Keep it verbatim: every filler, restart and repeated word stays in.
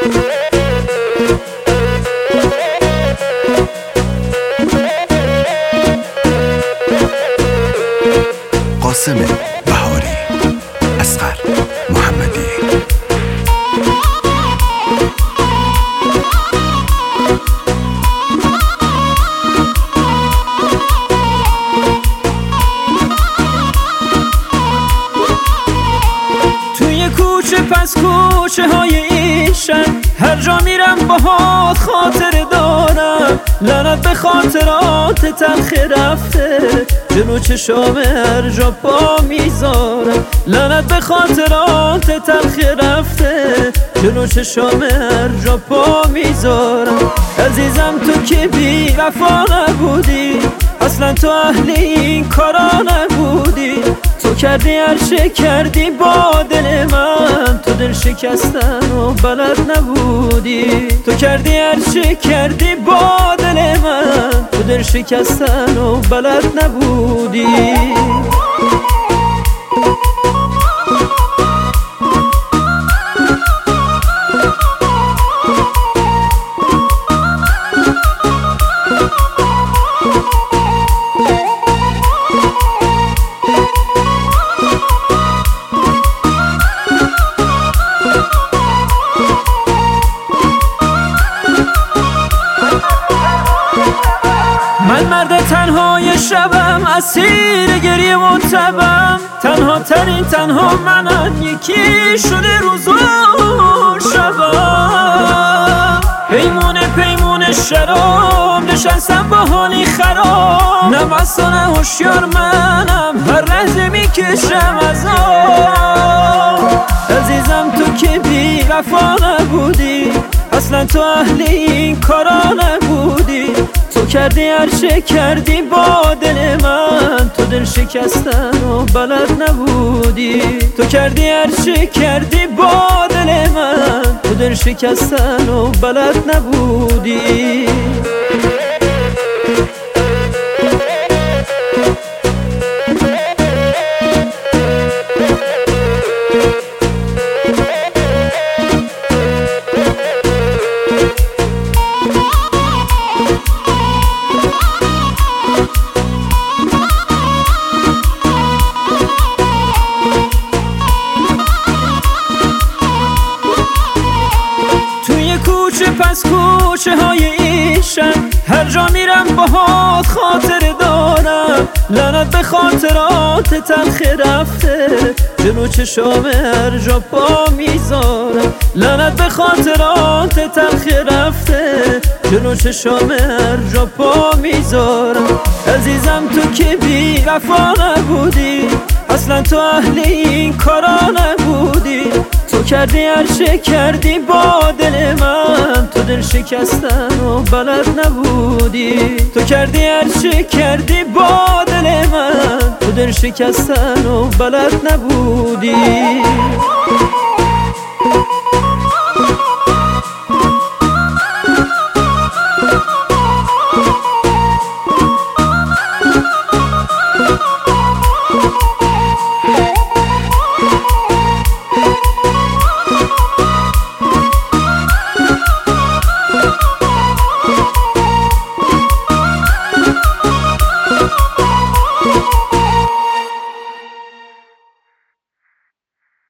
قاسم بهاری، اصغر محمدی. توی کوچه پس کوچه های ایشن هر جا میرم باهات خاطر دارم، لعنت به خاطرات تلخ رفته جلو چشام هر جا پا میذارم، لعنت به خاطرات تلخ رفته جلو چشام هر جا پا میذارم. عزیزم تو که بی وفا نبودی، اصلا تو اهل این کارا نبودی، تو کردی هر چه کردی با دل من، تو دل شکستن و بلد نبودی، تو کردی هر چه کردی با دل من، تو دل شکستن و بلد نبودی. من مرد تنهای شبم، اسیر گریه و تبم، تنها ترین تنها منم، یکی شده روز و شبم. پیمونه پیمونه شراب نشستم با حالی خراب، نه بسا نه هوشیار منم، هر لحظه میکشم عذاب. عزیزم تو که بی وفا نبودی، اصلا تو اهل این کارا نبودی، تو کردی هر چه کردی با دل من، تو دل شکستن و بلد نبودی، تو کردی هر چه کردی با دل من، تو دل شکستن و بلد نبودی. کوچه پس کوچه های ایشن هر جا میرم باهات خاطر دارم، لعنت به خاطرات تلخ رفته جلو چشام هر جا پا میذارم، لعنت به خاطرات تلخ رفته جلو چشام هر جا پا میذارم. عزیزم تو که بی وفا نبودی، اصلا تو اهل این کارا نبودی، تو کردی هر چه کردی با دل من، تو دل شکستن و بلد نبودی، تو کردی هر چه کردی با دل من، تو دل شکستن و بلد نبودی.